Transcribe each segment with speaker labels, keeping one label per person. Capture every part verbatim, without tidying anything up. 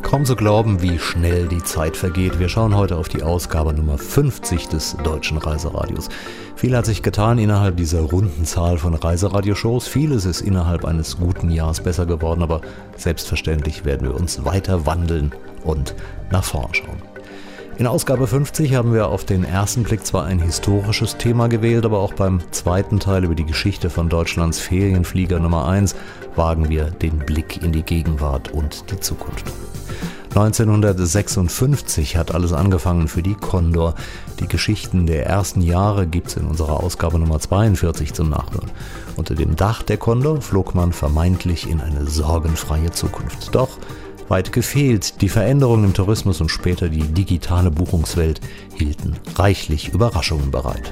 Speaker 1: Kaum zu glauben, wie schnell die Zeit vergeht. Wir schauen heute auf die Ausgabe Nummer fünfzig des Deutschen Reiseradios. Viel hat sich getan innerhalb dieser runden Zahl von Reiseradioshows. Vieles ist innerhalb eines guten Jahres besser geworden, aber selbstverständlich werden wir uns weiter wandeln und nach vorn schauen. In Ausgabe fünfzig haben wir auf den ersten Blick zwar ein historisches Thema gewählt, aber auch beim zweiten Teil über die Geschichte von Deutschlands Ferienflieger Nummer eins wagen wir den Blick in die Gegenwart und die Zukunft. neunzehnhundertsechsundfünfzig hat alles angefangen für die Condor. Die Geschichten der ersten Jahre gibt's in unserer Ausgabe Nummer zweiundvierzig zum Nachhören. Unter dem Dach der Condor flog man vermeintlich in eine sorgenfreie Zukunft. Doch weit gefehlt, die Veränderungen im Tourismus und später die digitale Buchungswelt hielten reichlich Überraschungen bereit.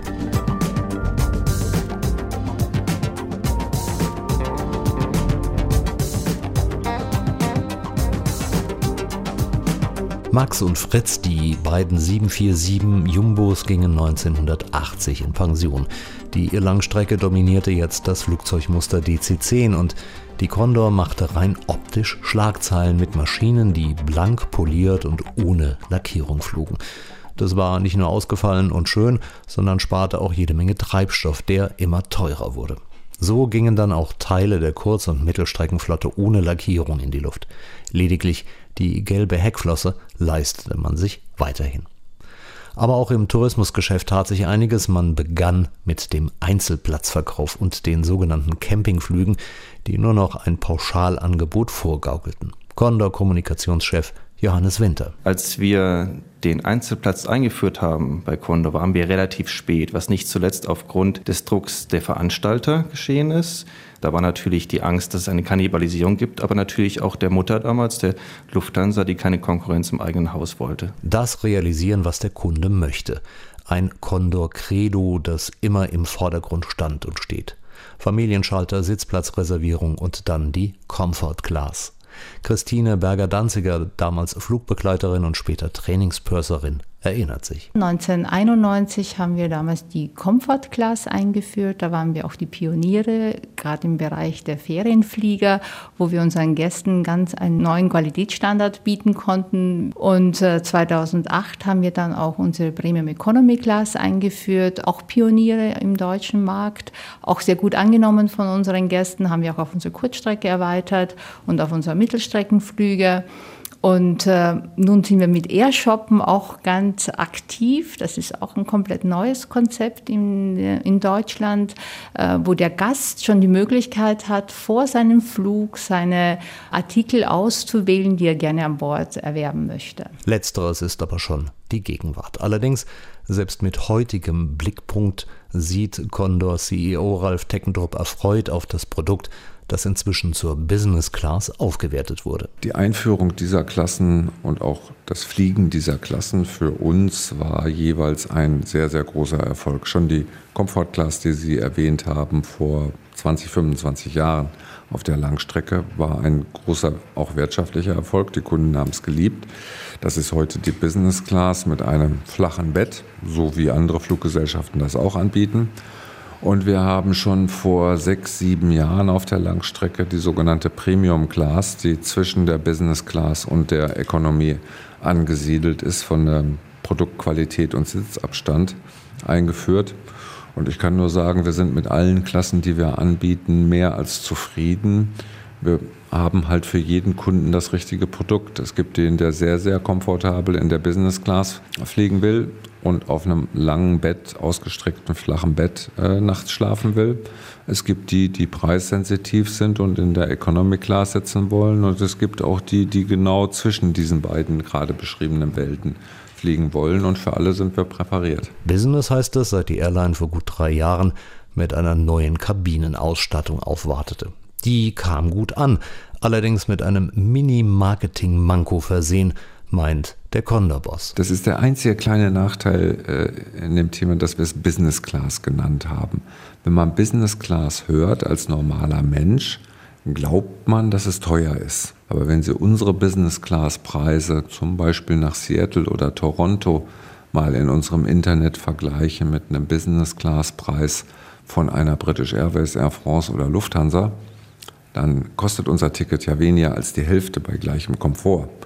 Speaker 1: Max und Fritz, die beiden sieben vier sieben Jumbos, gingen neunzehnhundertachtzig in Pension. Die Langstrecke dominierte jetzt das Flugzeugmuster D C zehn und die Condor machte rein optisch Schlagzeilen mit Maschinen, die blank poliert und ohne Lackierung flogen. Das war nicht nur ausgefallen und schön, sondern sparte auch jede Menge Treibstoff, der immer teurer wurde. So gingen dann auch Teile der Kurz- und Mittelstreckenflotte ohne Lackierung in die Luft. Lediglich die gelbe Heckflosse leistete man sich weiterhin. Aber auch im Tourismusgeschäft tat sich einiges. Man begann mit dem Einzelplatzverkauf und den sogenannten Campingflügen, die nur noch ein Pauschalangebot vorgaukelten. Condor-Kommunikationschef Johannes Winter.
Speaker 2: Als wir den Einzelplatz eingeführt haben bei Condor, waren wir relativ spät, was nicht zuletzt aufgrund des Drucks der Veranstalter geschehen ist. Da war natürlich die Angst, dass es eine Kannibalisierung gibt, aber natürlich auch der Mutter damals, der Lufthansa, die keine Konkurrenz im eigenen Haus wollte.
Speaker 1: Das realisieren, was der Kunde möchte. Ein Condor-Credo, das immer im Vordergrund stand und steht. Familienschalter, Sitzplatzreservierung und dann die Comfort Class. Christine Berger-Danziger, damals Flugbegleiterin und später Trainingspurserin, erinnert sich.
Speaker 3: neunzehnhunderteinundneunzig haben wir damals die Comfort Class eingeführt. Da waren wir auch die Pioniere, gerade im Bereich der Ferienflieger, wo wir unseren Gästen ganz einen neuen Qualitätsstandard bieten konnten. Und äh, zweitausendacht haben wir dann auch unsere Premium Economy Class eingeführt, auch Pioniere im deutschen Markt, auch sehr gut angenommen von unseren Gästen, haben wir auch auf unsere Kurzstrecke erweitert und auf unsere Mittelstreckenflüge. Und äh, nun sind wir mit Airshoppen auch ganz aktiv. Das ist auch ein komplett neues Konzept in, in Deutschland, äh, wo der Gast schon die Möglichkeit hat, vor seinem Flug seine Artikel auszuwählen, die er gerne an Bord erwerben möchte.
Speaker 1: Letzteres ist aber schon die Gegenwart. Allerdings, selbst mit heutigem Blickpunkt sieht Condor-C E O Ralf Teckendrup erfreut auf das Produkt, das inzwischen zur Business Class aufgewertet wurde.
Speaker 4: Die Einführung dieser Klassen und auch das Fliegen dieser Klassen für uns war jeweils ein sehr, sehr großer Erfolg. Schon die Comfort Class, die Sie erwähnt haben, vor zwanzig, fünfundzwanzig Jahren auf der Langstrecke, war ein großer, auch wirtschaftlicher Erfolg. Die Kunden haben es geliebt. Das ist heute die Business Class mit einem flachen Bett, so wie andere Fluggesellschaften das auch anbieten. Und wir haben schon vor sechs, sieben Jahren auf der Langstrecke die sogenannte Premium Class, die zwischen der Business Class und der Economy angesiedelt ist, von der Produktqualität und Sitzabstand eingeführt. Und ich kann nur sagen, wir sind mit allen Klassen, die wir anbieten, mehr als zufrieden. Wir haben halt für jeden Kunden das richtige Produkt. Es gibt den, der sehr, sehr komfortabel in der Business Class fliegen will und auf einem langen Bett, ausgestreckten, flachen Bett äh, nachts schlafen will. Es gibt die, die preissensitiv sind und in der Economy Class sitzen wollen. Und es gibt auch die, die genau zwischen diesen beiden gerade beschriebenen Welten fliegen wollen. Und für alle sind wir präpariert.
Speaker 1: Business heißt es, seit die Airline vor gut drei Jahren mit einer neuen Kabinenausstattung aufwartete. Die kam gut an, allerdings mit einem Mini-Marketing-Manko versehen, meint der Condor-Boss.
Speaker 4: Das ist der einzige kleine Nachteil äh, in dem Thema, dass wir es Business Class genannt haben. Wenn man Business Class hört als normaler Mensch, glaubt man, dass es teuer ist. Aber wenn Sie unsere Business Class Preise zum Beispiel nach Seattle oder Toronto mal in unserem Internet vergleichen mit einem Business Class Preis von einer British Airways, Air France oder Lufthansa, dann kostet unser Ticket ja weniger als die Hälfte bei gleichem Komfort.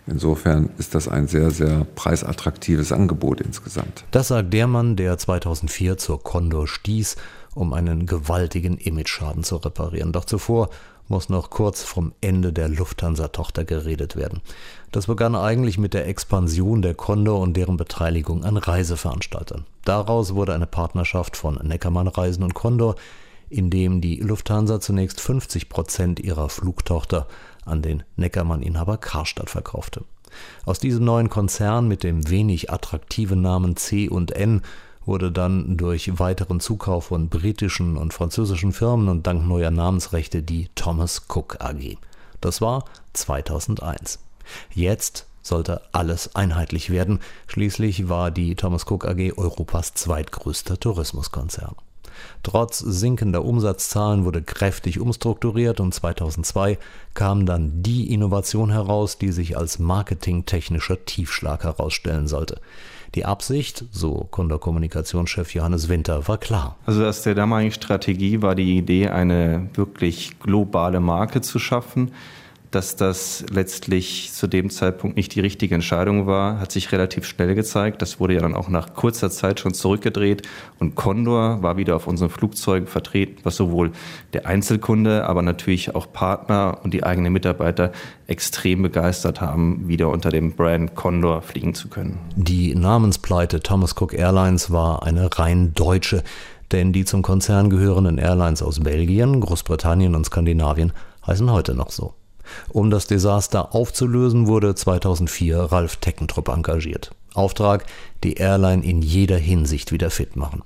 Speaker 4: Insofern ist das ein sehr, sehr preisattraktives Angebot insgesamt.
Speaker 1: Das sagt der Mann, der zweitausendvier zur Condor stieß, um einen gewaltigen Imageschaden zu reparieren. Doch zuvor muss noch kurz vom Ende der Lufthansa-Tochter geredet werden. Das begann eigentlich mit der Expansion der Condor und deren Beteiligung an Reiseveranstaltern. Daraus wurde eine Partnerschaft von Neckermann Reisen und Condor, in dem die Lufthansa zunächst fünfzig Prozent ihrer Flugtochter an den Neckermann-Inhaber Karstadt verkaufte. Aus diesem neuen Konzern mit dem wenig attraktiven Namen C und N wurde dann durch weiteren Zukauf von britischen und französischen Firmen und dank neuer Namensrechte die Thomas Cook A G. Das war zweitausendeins. Jetzt sollte alles einheitlich werden. Schließlich war die Thomas Cook A G Europas zweitgrößter Tourismuskonzern. Trotz sinkender Umsatzzahlen wurde kräftig umstrukturiert und zweitausendzwei kam dann die Innovation heraus, die sich als marketingtechnischer Tiefschlag herausstellen sollte. Die Absicht, so Condor-Kommunikationschef Johannes Winter, war klar.
Speaker 2: Also aus der damaligen Strategie war die Idee, eine wirklich globale Marke zu schaffen. Dass das letztlich zu dem Zeitpunkt nicht die richtige Entscheidung war, hat sich relativ schnell gezeigt. Das wurde ja dann auch nach kurzer Zeit schon zurückgedreht und Condor war wieder auf unseren Flugzeugen vertreten, was sowohl der Einzelkunde, aber natürlich auch Partner und die eigenen Mitarbeiter extrem begeistert haben, wieder unter dem Brand Condor fliegen zu können.
Speaker 1: Die Namenspleite Thomas Cook Airlines war eine rein deutsche, denn die zum Konzern gehörenden Airlines aus Belgien, Großbritannien und Skandinavien heißen heute noch so. Um das Desaster aufzulösen, wurde zweitausendvier Ralf Teckentrupp engagiert. Auftrag, die Airline in jeder Hinsicht wieder fit machen.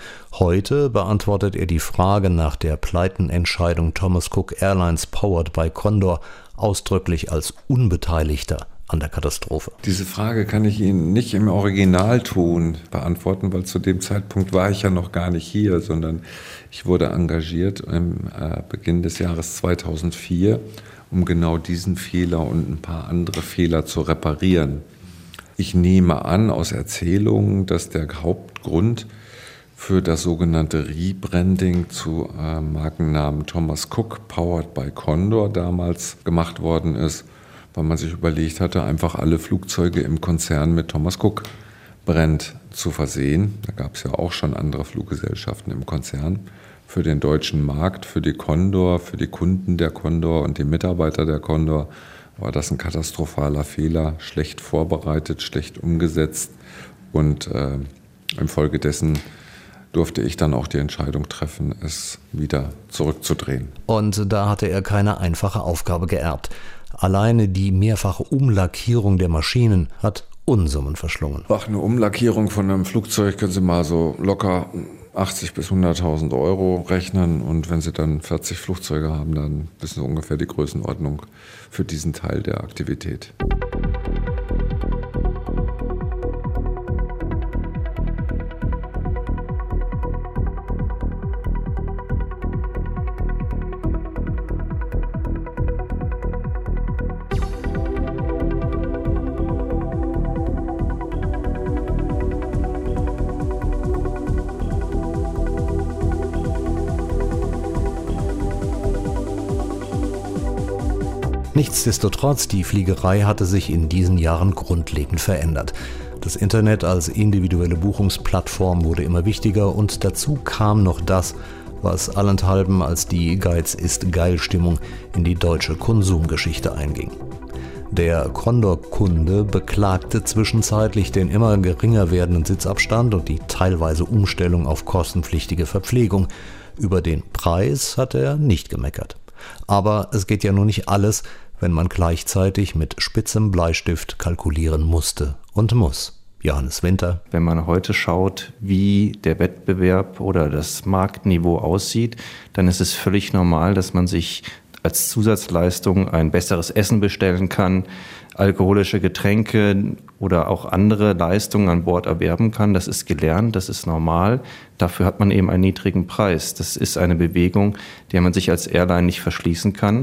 Speaker 1: Heute beantwortet er die Frage nach der Pleitenentscheidung Thomas Cook Airlines powered by Condor ausdrücklich als Unbeteiligter an der Katastrophe.
Speaker 4: Diese Frage kann ich Ihnen nicht im Originalton beantworten, weil zu dem Zeitpunkt war ich ja noch gar nicht hier, sondern ich wurde engagiert im äh, Beginn des Jahres zweitausendvier, um genau diesen Fehler und ein paar andere Fehler zu reparieren. Ich nehme an aus Erzählungen, dass der Hauptgrund für das sogenannte Rebranding zu äh, Markennamen Thomas Cook, powered by Condor, damals gemacht worden ist, weil man sich überlegt hatte, einfach alle Flugzeuge im Konzern mit Thomas Cook Brand zu versehen. Da gab es ja auch schon andere Fluggesellschaften im Konzern. Für den deutschen Markt, für die Condor, für die Kunden der Condor und die Mitarbeiter der Condor war das ein katastrophaler Fehler, schlecht vorbereitet, schlecht umgesetzt und äh, infolgedessen durfte ich dann auch die Entscheidung treffen, es wieder zurückzudrehen.
Speaker 1: Und da hatte er keine einfache Aufgabe geerbt. Alleine die mehrfache Umlackierung der Maschinen hat Unsummen verschlungen.
Speaker 4: Ach, eine Umlackierung von einem Flugzeug können Sie mal so locker achtzig bis hunderttausend Euro rechnen und wenn Sie dann vierzig Flugzeuge haben, dann wissen Sie ungefähr die Größenordnung für diesen Teil der Aktivität.
Speaker 1: Nichtsdestotrotz, die Fliegerei hatte sich in diesen Jahren grundlegend verändert. Das Internet als individuelle Buchungsplattform wurde immer wichtiger und dazu kam noch das, was allenthalben als die Geiz-ist-geil-Stimmung in die deutsche Konsumgeschichte einging. Der Condor-Kunde beklagte zwischenzeitlich den immer geringer werdenden Sitzabstand und die teilweise Umstellung auf kostenpflichtige Verpflegung. Über den Preis hat er nicht gemeckert. Aber es geht ja nur nicht alles, wenn man gleichzeitig mit spitzem Bleistift kalkulieren musste und muss. Johannes Winter.
Speaker 2: Wenn man heute schaut, wie der Wettbewerb oder das Marktniveau aussieht, dann ist es völlig normal, dass man sich als Zusatzleistung ein besseres Essen bestellen kann, alkoholische Getränke oder auch andere Leistungen an Bord erwerben kann. Das ist gelernt, das ist normal. Dafür hat man eben einen niedrigen Preis. Das ist eine Bewegung, der man sich als Airline nicht verschließen kann.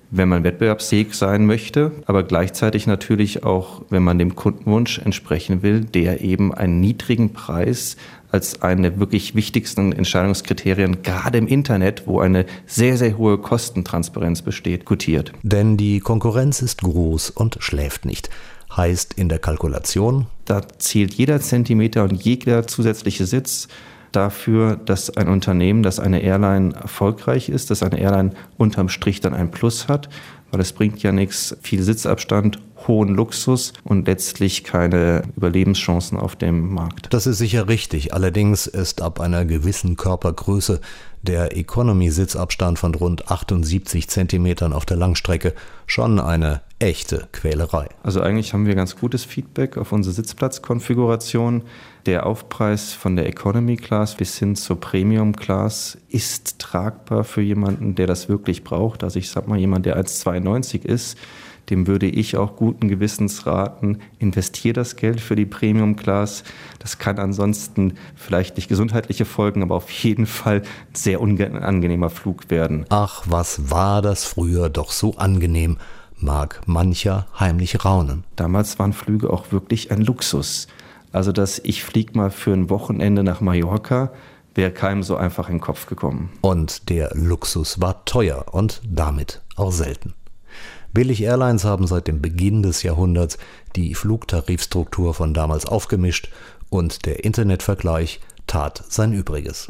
Speaker 2: wenn man wettbewerbsfähig sein möchte, aber gleichzeitig natürlich auch, wenn man dem Kundenwunsch entsprechen will, der eben einen niedrigen Preis als eine der wirklich wichtigsten Entscheidungskriterien, gerade im Internet, wo eine sehr, sehr hohe Kostentransparenz besteht, gutiert.
Speaker 1: Denn die Konkurrenz ist groß und schläft nicht. Heißt in der Kalkulation:
Speaker 2: Da zählt jeder Zentimeter und jeder zusätzliche Sitz dafür, dass ein Unternehmen, dass eine Airline erfolgreich ist, dass eine Airline unterm Strich dann ein Plus hat, weil es bringt ja nichts, viel Sitzabstand, hohen Luxus und letztlich keine Überlebenschancen auf dem Markt.
Speaker 1: Das ist sicher richtig. Allerdings ist ab einer gewissen Körpergröße der Economy-Sitzabstand von rund achtundsiebzig Zentimetern auf der Langstrecke schon eine echte Quälerei.
Speaker 2: Also eigentlich haben wir ganz gutes Feedback auf unsere Sitzplatzkonfiguration. Der Aufpreis von der Economy Class bis hin zur Premium Class ist tragbar für jemanden, der das wirklich braucht. Also ich sag mal, jemand, der eins Komma zweiundneunzig ist, dem würde ich auch guten Gewissens raten, investier das Geld für die Premium Class. Das kann ansonsten vielleicht nicht gesundheitliche Folgen, aber auf jeden Fall ein sehr unangenehmer Flug werden.
Speaker 1: Ach, was war das früher doch so angenehm, mag mancher heimlich raunen.
Speaker 2: Damals waren Flüge auch wirklich ein Luxus. Also dass ich fliege mal für ein Wochenende nach Mallorca, wäre keinem so einfach in den Kopf gekommen.
Speaker 1: Und der Luxus war teuer und damit auch selten. Billig-Airlines haben seit dem Beginn des Jahrhunderts die Flugtarifstruktur von damals aufgemischt und der Internetvergleich tat sein Übriges.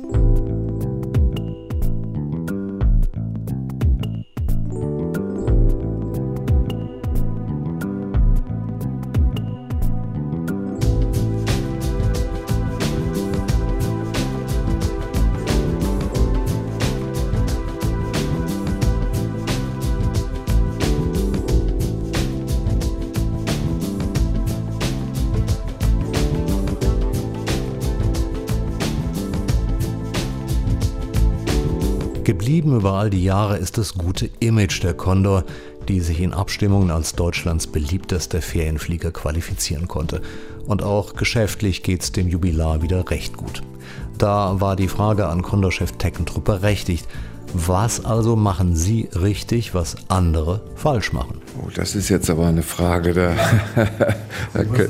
Speaker 1: Geblieben über all die Jahre ist das gute Image der Condor, die sich in Abstimmungen als Deutschlands beliebtester Ferienflieger qualifizieren konnte. Und auch geschäftlich geht's dem Jubilar wieder recht gut. Da war die Frage an Condor-Chef Teckentrup berechtigt. Was also machen Sie richtig, was andere falsch machen?
Speaker 4: Oh, das ist jetzt aber eine Frage, da, da, kann,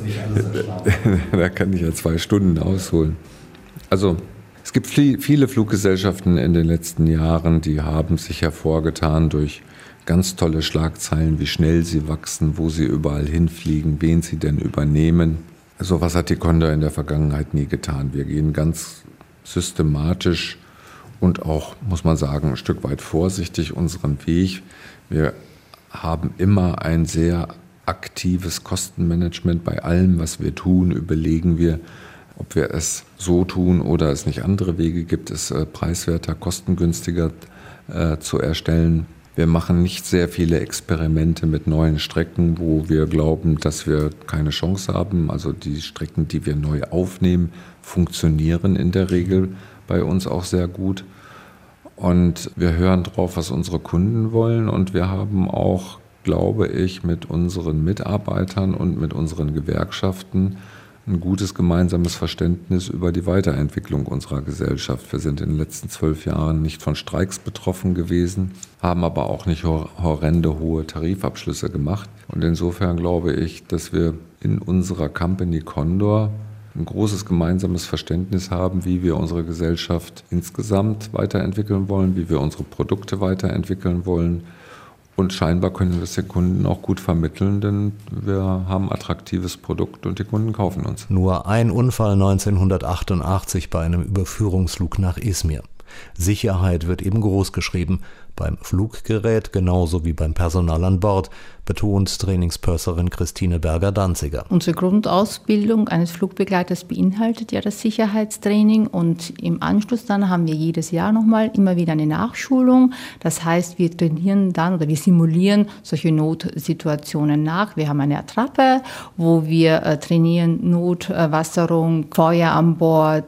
Speaker 4: da kann ich ja zwei Stunden ausholen. Also es gibt viele Fluggesellschaften in den letzten Jahren, die haben sich hervorgetan durch ganz tolle Schlagzeilen, wie schnell sie wachsen, wo sie überall hinfliegen, wen sie denn übernehmen. So was hat die Condor in der Vergangenheit nie getan. Wir gehen ganz systematisch und auch, muss man sagen, ein Stück weit vorsichtig unseren Weg. Wir haben immer ein sehr aktives Kostenmanagement. Bei allem, was wir tun, überlegen wir, ob wir es so tun oder es nicht andere Wege gibt, es äh, preiswerter, kostengünstiger äh, zu erstellen. Wir machen nicht sehr viele Experimente mit neuen Strecken, wo wir glauben, dass wir keine Chance haben. Also die Strecken, die wir neu aufnehmen, funktionieren in der Regel bei uns auch sehr gut. Und wir hören drauf, was unsere Kunden wollen. Und wir haben auch, glaube ich, mit unseren Mitarbeitern und mit unseren Gewerkschaften ein gutes gemeinsames Verständnis über die Weiterentwicklung unserer Gesellschaft. Wir sind in den letzten zwölf Jahren nicht von Streiks betroffen gewesen, haben aber auch nicht horrende hohe Tarifabschlüsse gemacht. Und insofern glaube ich, dass wir in unserer Company Condor ein großes gemeinsames Verständnis haben, wie wir unsere Gesellschaft insgesamt weiterentwickeln wollen, wie wir unsere Produkte weiterentwickeln wollen. Und scheinbar können wir es den Kunden auch gut vermitteln, denn wir haben ein attraktives Produkt und die Kunden kaufen uns.
Speaker 1: Nur ein Unfall neunzehnhundertachtundachtzig bei einem Überführungsflug nach Izmir. Sicherheit wird eben groß geschrieben, beim Fluggerät genauso wie beim Personal an Bord, betont Trainingspurserin Christine Berger-Danziger.
Speaker 3: Unsere Grundausbildung eines Flugbegleiters beinhaltet ja das Sicherheitstraining und im Anschluss dann haben wir jedes Jahr nochmal immer wieder eine Nachschulung. Das heißt, wir trainieren dann oder wir simulieren solche Notsituationen nach. Wir haben eine Attrappe, wo wir äh, trainieren Notwasserung, Feuer an Bord,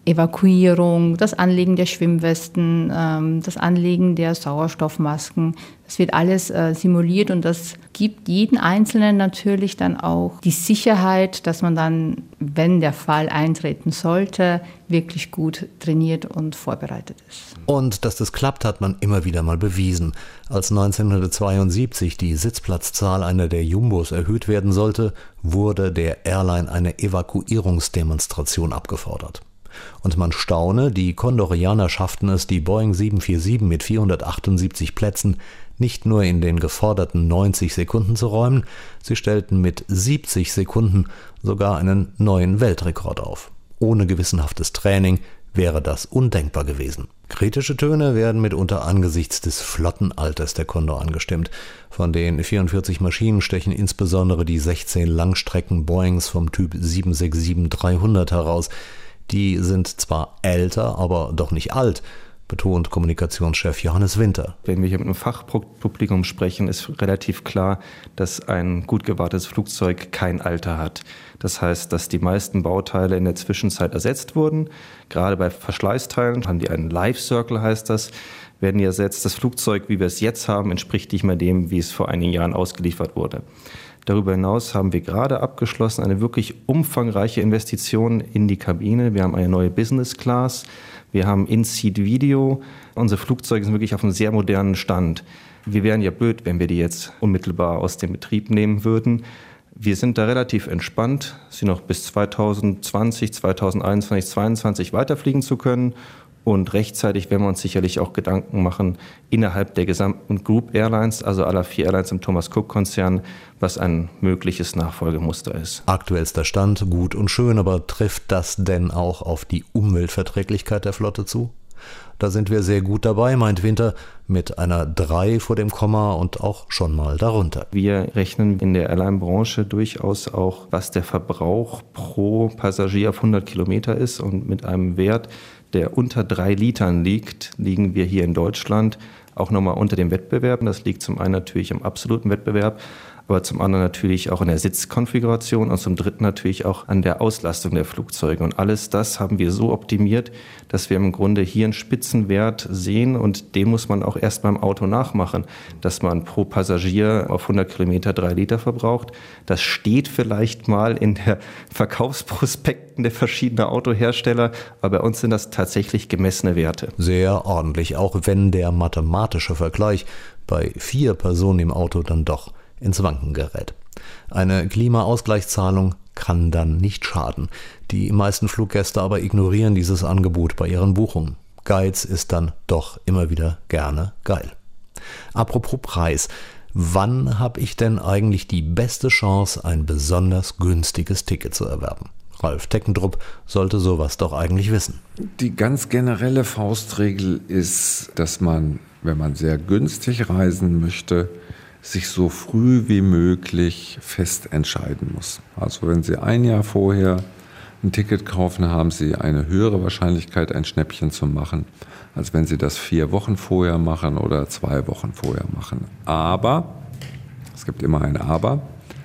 Speaker 3: Evakuierung, das Anlegen der Schwimmwesten, ähm, das Anlegen der Sauerstoffmasken. Das wird alles äh, simuliert und das gibt jeden Einzelnen natürlich dann auch die Sicherheit, dass man dann, wenn der Fall eintreten sollte, wirklich gut trainiert und vorbereitet ist.
Speaker 1: Und dass das klappt, hat man immer wieder mal bewiesen. Als neunzehnhundertzweiundsiebzig die Sitzplatzzahl einer der Jumbos erhöht werden sollte, wurde der Airline eine Evakuierungsdemonstration abgefordert. Und man staune, die Condorianer schafften es, die Boeing sieben vier sieben mit vierhundertachtundsiebzig Plätzen nicht nur in den geforderten neunzig Sekunden zu räumen, sie stellten mit siebzig Sekunden sogar einen neuen Weltrekord auf. Ohne gewissenhaftes Training wäre das undenkbar gewesen. Kritische Töne werden mitunter angesichts des Flottenalters der Condor angestimmt. Von den vierundvierzig Maschinen stechen insbesondere die sechzehn Langstrecken-Boeings vom Typ sieben sechs sieben dreihundert heraus. Die sind zwar älter, aber doch nicht alt, betont Kommunikationschef Johannes Winter.
Speaker 2: Wenn wir hier mit einem Fachpublikum sprechen, ist relativ klar, dass ein gut gewartetes Flugzeug kein Alter hat. Das heißt, dass die meisten Bauteile in der Zwischenzeit ersetzt wurden. Gerade bei Verschleißteilen haben die einen Life Circle, heißt das, werden die ersetzt. Das Flugzeug, wie wir es jetzt haben, entspricht nicht mehr dem, wie es vor einigen Jahren ausgeliefert wurde. Darüber hinaus haben wir gerade abgeschlossen eine wirklich umfangreiche Investition in die Kabine. Wir haben eine neue Business Class, wir haben In-Seat-Video. Unsere Flugzeuge sind wirklich auf einem sehr modernen Stand. Wir wären ja blöd, wenn wir die jetzt unmittelbar aus dem Betrieb nehmen würden. Wir sind da relativ entspannt, sie noch bis zweitausendzwanzig, zweitausendeinundzwanzig, zweitausendzweiundzwanzig weiterfliegen zu können. Und rechtzeitig werden wir uns sicherlich auch Gedanken machen innerhalb der gesamten Group Airlines, also aller vier Airlines im Thomas-Cook-Konzern, was ein mögliches Nachfolgemuster ist.
Speaker 1: Aktuellster Stand, gut und schön, aber trifft das denn auch auf die Umweltverträglichkeit der Flotte zu? Da sind wir sehr gut dabei, meint Winter, mit einer drei vor dem Komma und auch schon mal darunter.
Speaker 2: Wir rechnen in der Airline-Branche durchaus auch, was der Verbrauch pro Passagier auf hundert Kilometer ist, und mit einem Wert, der unter drei Litern liegt, liegen wir hier in Deutschland auch nochmal unter dem Wettbewerb. Das liegt zum einen natürlich im absoluten Wettbewerb, aber zum anderen natürlich auch in der Sitzkonfiguration und zum dritten natürlich auch an der Auslastung der Flugzeuge. Und alles das haben wir so optimiert, dass wir im Grunde hier einen Spitzenwert sehen, und den muss man auch erst beim Auto nachmachen, dass man pro Passagier auf hundert Kilometer drei Liter verbraucht. Das steht vielleicht mal in der Verkaufsprospekten der verschiedenen Autohersteller, aber bei uns sind das tatsächlich gemessene Werte.
Speaker 1: Sehr ordentlich, auch wenn der mathematische Vergleich bei vier Personen im Auto dann doch ins Wanken gerät. Eine Klimaausgleichszahlung kann dann nicht schaden. Die meisten Fluggäste aber ignorieren dieses Angebot bei ihren Buchungen. Geiz ist dann doch immer wieder gerne geil. Apropos Preis. Wann habe ich denn eigentlich die beste Chance, ein besonders günstiges Ticket zu erwerben? Ralf Teckendrup sollte sowas doch eigentlich wissen.
Speaker 4: Die ganz generelle Faustregel ist, dass man, wenn man sehr günstig reisen möchte, sich so früh wie möglich fest entscheiden muss. Also wenn Sie ein Jahr vorher ein Ticket kaufen, haben Sie eine höhere Wahrscheinlichkeit, ein Schnäppchen zu machen, als wenn Sie das vier Wochen vorher machen oder zwei Wochen vorher machen. Aber, es gibt immer ein Aber,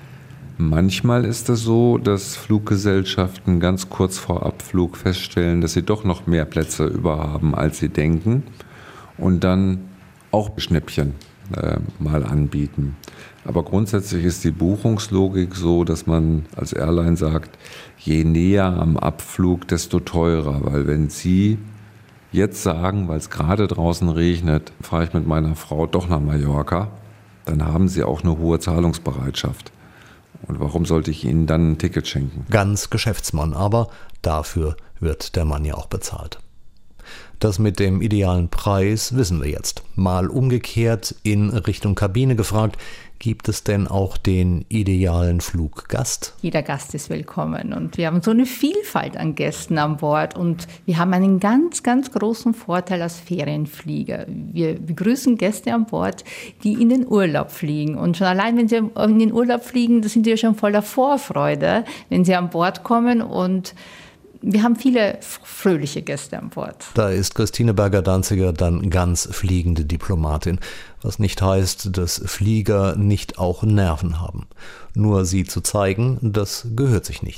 Speaker 4: manchmal ist es so, dass Fluggesellschaften ganz kurz vor Abflug feststellen, dass sie doch noch mehr Plätze über haben, als sie denken, und dann auch Schnäppchen äh, mal anbieten. Aber grundsätzlich ist die Buchungslogik so, dass man als Airline sagt, je näher am Abflug, desto teurer. Weil wenn Sie jetzt sagen, weil es gerade draußen regnet, fahre ich mit meiner Frau doch nach Mallorca, dann haben Sie auch eine hohe Zahlungsbereitschaft. Und warum sollte ich Ihnen dann ein Ticket schenken?
Speaker 1: Ganz Geschäftsmann, aber dafür wird der Mann ja auch bezahlt. Das mit dem idealen Preis wissen wir jetzt. Mal umgekehrt in Richtung Kabine gefragt, gibt es denn auch den idealen Fluggast?
Speaker 3: Jeder Gast ist willkommen und wir haben so eine Vielfalt an Gästen an Bord und wir haben einen ganz, ganz großen Vorteil als Ferienflieger. Wir begrüßen Gäste an Bord, die in den Urlaub fliegen, und schon allein, wenn sie in den Urlaub fliegen, da sind sie ja schon voller Vorfreude, wenn sie an Bord kommen, und wir haben viele fröhliche Gäste an Bord.
Speaker 1: Da ist Christine Berger-Danziger dann ganz fliegende Diplomatin, was nicht heißt, dass Flieger nicht auch Nerven haben. Nur sie zu zeigen, das gehört sich nicht.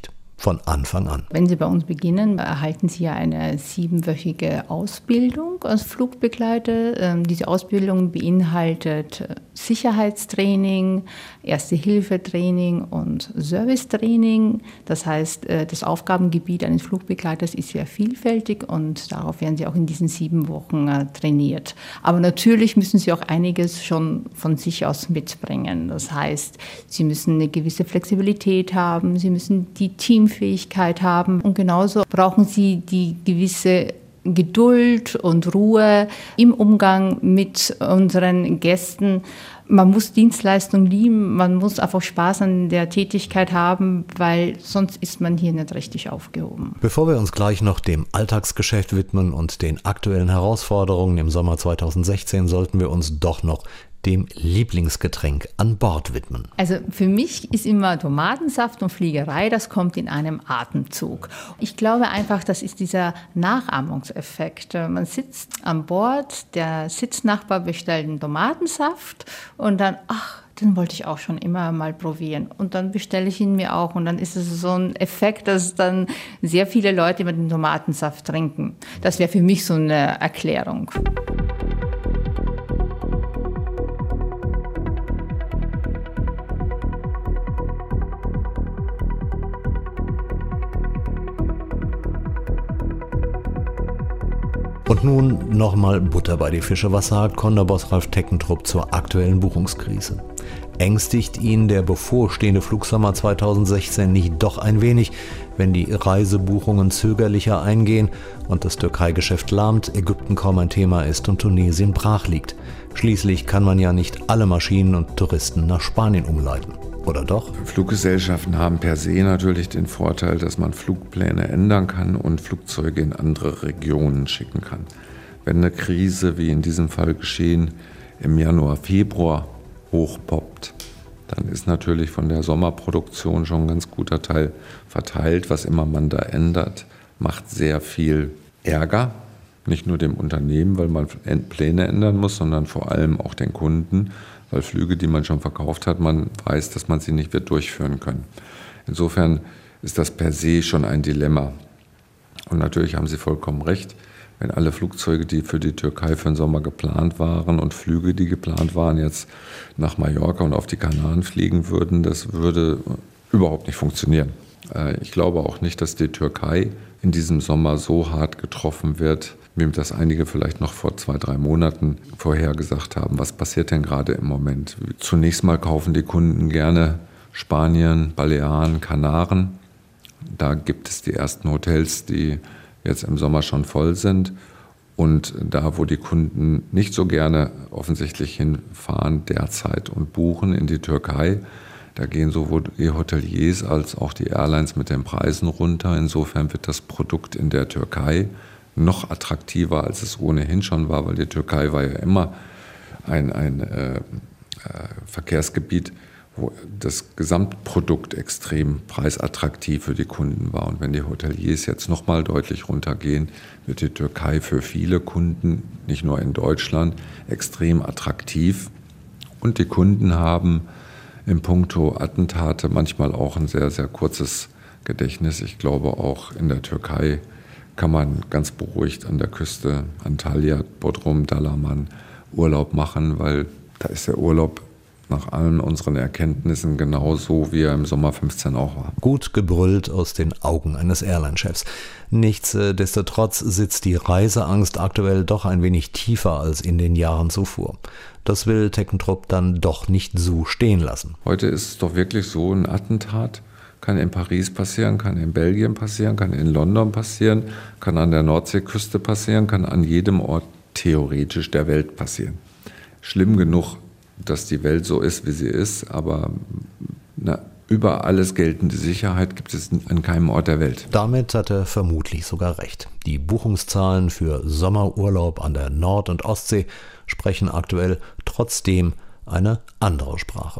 Speaker 1: von Anfang an.
Speaker 3: Wenn Sie bei uns beginnen, erhalten Sie ja eine siebenwöchige Ausbildung als Flugbegleiter. Diese Ausbildung beinhaltet Sicherheitstraining, Erste-Hilfe-Training und Servicetraining. Das heißt, das Aufgabengebiet eines Flugbegleiters ist sehr vielfältig und darauf werden Sie auch in diesen sieben Wochen trainiert. Aber natürlich müssen Sie auch einiges schon von sich aus mitbringen. Das heißt, Sie müssen eine gewisse Flexibilität haben, Sie müssen die Teamfähigkeit haben und genauso brauchen Sie die gewisse Geduld und Ruhe im Umgang mit unseren Gästen. Man muss Dienstleistung lieben, man muss einfach Spaß an der Tätigkeit haben, weil sonst ist man hier nicht richtig aufgehoben.
Speaker 1: Bevor wir uns gleich noch dem Alltagsgeschäft widmen und den aktuellen Herausforderungen im Sommer zweitausendsechzehn, sollten wir uns doch noch dem Lieblingsgetränk an Bord widmen.
Speaker 3: Also für mich ist immer Tomatensaft und Fliegerei, das kommt in einem Atemzug. Ich glaube einfach, das ist dieser Nachahmungseffekt. Man sitzt an Bord, der Sitznachbar bestellt einen Tomatensaft und dann, ach, den wollte ich auch schon immer mal probieren. Und dann bestelle ich ihn mir auch. Und dann ist es so ein Effekt, dass dann sehr viele Leute mit dem Tomatensaft trinken. Das wäre für mich so eine Erklärung.
Speaker 1: Und nun nochmal Butter bei die Fische. Was sagt Condor-Boss Ralf Teckentrup zur aktuellen Buchungskrise? Ängstigt ihn der bevorstehende Flugsommer zweitausendsechzehn nicht doch ein wenig, wenn die Reisebuchungen zögerlicher eingehen und das Türkei-Geschäft lahmt, Ägypten kaum ein Thema ist und Tunesien brach liegt? Schließlich kann man ja nicht alle Maschinen und Touristen nach Spanien umleiten. Oder doch?
Speaker 4: Fluggesellschaften haben per se natürlich den Vorteil, dass man Flugpläne ändern kann und Flugzeuge in andere Regionen schicken kann. Wenn eine Krise, wie in diesem Fall geschehen, im Januar, Februar hochpoppt, dann ist natürlich von der Sommerproduktion schon ein ganz guter Teil verteilt. Was immer man da ändert, macht sehr viel Ärger. Nicht nur dem Unternehmen, weil man Pläne ändern muss, sondern vor allem auch den Kunden, weil Flüge, die man schon verkauft hat, man weiß, dass man sie nicht wird durchführen können. Insofern ist das per se schon ein Dilemma. Und natürlich haben Sie vollkommen recht, wenn alle Flugzeuge, die für die Türkei für den Sommer geplant waren und Flüge, die geplant waren, jetzt nach Mallorca und auf die Kanaren fliegen würden, das würde überhaupt nicht funktionieren. Ich glaube auch nicht, dass die Türkei in diesem Sommer so hart getroffen wird, wie das einige vielleicht noch vor zwei, drei Monaten vorhergesagt haben. Was passiert denn gerade im Moment? Zunächst mal kaufen die Kunden gerne Spanien, Balearen, Kanaren. Da gibt es die ersten Hotels, die jetzt im Sommer schon voll sind. Und da, wo die Kunden nicht so gerne offensichtlich hinfahren derzeit und buchen in die Türkei, da gehen sowohl die Hoteliers als auch die Airlines mit den Preisen runter. Insofern wird das Produkt in der Türkei noch attraktiver, als es ohnehin schon war, weil die Türkei war ja immer ein, ein äh, äh, Verkehrsgebiet, wo das Gesamtprodukt extrem preisattraktiv für die Kunden war. Und wenn die Hoteliers jetzt noch mal deutlich runtergehen, wird die Türkei für viele Kunden, nicht nur in Deutschland, extrem attraktiv. Und die Kunden haben in puncto Attentate manchmal auch ein sehr, sehr kurzes Gedächtnis. Ich glaube, auch in der Türkei kann man ganz beruhigt an der Küste Antalya, Bodrum, Dalaman Urlaub machen, weil da ist der Urlaub nach allen unseren Erkenntnissen genauso, wie er im Sommer fünfzehn auch war.
Speaker 1: Gut gebrüllt aus den Augen eines Airline-Chefs. Nichtsdestotrotz sitzt die Reiseangst aktuell doch ein wenig tiefer als in den Jahren zuvor. Das will Teckentrup dann doch nicht so stehen lassen.
Speaker 4: Heute ist es doch wirklich so, ein Attentat kann in Paris passieren, kann in Belgien passieren, kann in London passieren, kann an der Nordseeküste passieren, kann an jedem Ort theoretisch der Welt passieren. Schlimm genug, dass die Welt so ist, wie sie ist, aber na, über alles geltende Sicherheit gibt es an keinem Ort der Welt.
Speaker 1: Damit hat er vermutlich sogar recht. Die Buchungszahlen für Sommerurlaub an der Nord- und Ostsee sprechen aktuell trotzdem eine andere Sprache.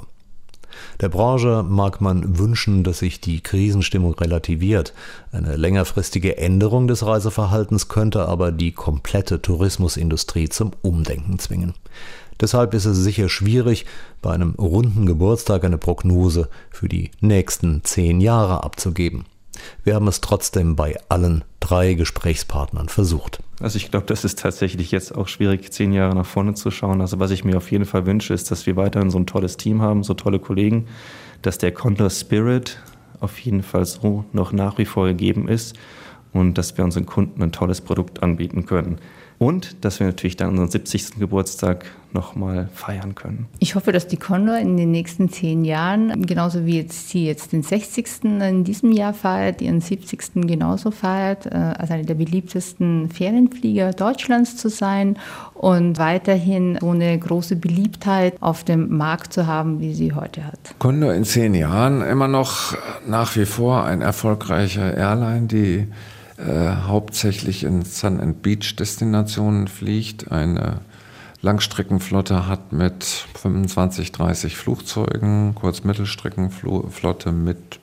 Speaker 1: Der Branche mag man wünschen, dass sich die Krisenstimmung relativiert. Eine längerfristige Änderung des Reiseverhaltens könnte aber die komplette Tourismusindustrie zum Umdenken zwingen. Deshalb ist es sicher schwierig, bei einem runden Geburtstag eine Prognose für die nächsten zehn Jahre abzugeben. Wir haben es trotzdem bei allen drei Gesprächspartnern versucht.
Speaker 2: Also ich glaube, das ist tatsächlich jetzt auch schwierig, zehn Jahre nach vorne zu schauen. Also was ich mir auf jeden Fall wünsche, ist, dass wir weiterhin so ein tolles Team haben, so tolle Kollegen, dass der Condor Spirit auf jeden Fall so noch nach wie vor gegeben ist und dass wir unseren Kunden ein tolles Produkt anbieten können. Und dass wir natürlich dann unseren siebzigsten Geburtstag nochmal feiern können.
Speaker 3: Ich hoffe, dass die Condor in den nächsten zehn Jahren, genauso wie jetzt sie jetzt den sechzigsten in diesem Jahr feiert, ihren siebzigsten genauso feiert, als eine der beliebtesten Ferienflieger Deutschlands zu sein und weiterhin so eine große Beliebtheit auf dem Markt zu haben, wie sie heute hat.
Speaker 4: Condor in zehn Jahren immer noch nach wie vor ein erfolgreicher Airline, die Äh, hauptsächlich in Sun- and Beach-Destinationen fliegt, eine Langstreckenflotte hat mit fünfundzwanzig, dreißig Flugzeugen, Kurz-Mittelstreckenflotte mit,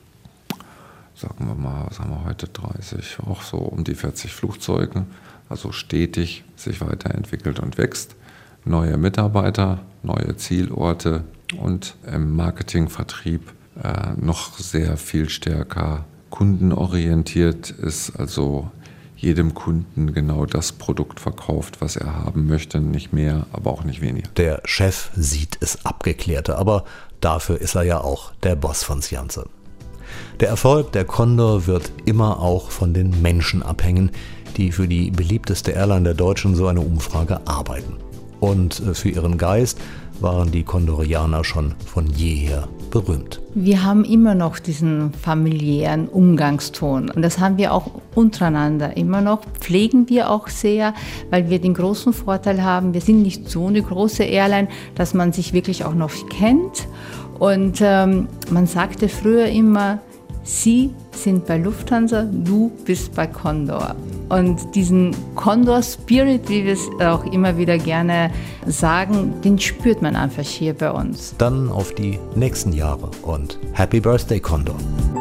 Speaker 4: sagen wir mal, was haben wir heute, dreißig, auch so um die vierzig Flugzeuge, also stetig sich weiterentwickelt und wächst. Neue Mitarbeiter, neue Zielorte und im Marketingvertrieb äh, noch sehr viel stärker kundenorientiert ist, also jedem Kunden genau das Produkt verkauft, was er haben möchte, nicht mehr, aber auch nicht weniger.
Speaker 1: Der Chef sieht es abgeklärter, aber dafür ist er ja auch der Boss von Sianze. Der Erfolg der Condor wird immer auch von den Menschen abhängen, die für die beliebteste Airline der Deutschen so eine Umfrage arbeiten. Und für ihren Geist waren die Condorianer schon von jeher berühmt.
Speaker 3: Wir haben immer noch diesen familiären Umgangston und das haben wir auch untereinander immer noch, pflegen wir auch sehr, weil wir den großen Vorteil haben, wir sind nicht so eine große Airline, dass man sich wirklich auch noch kennt und ähm, man sagte früher immer, Sie sind bei Lufthansa, du bist bei Condor. Und diesen Condor Spirit, wie wir es auch immer wieder gerne sagen, den spürt man einfach hier bei uns.
Speaker 1: Dann auf die nächsten Jahre und Happy Birthday, Condor!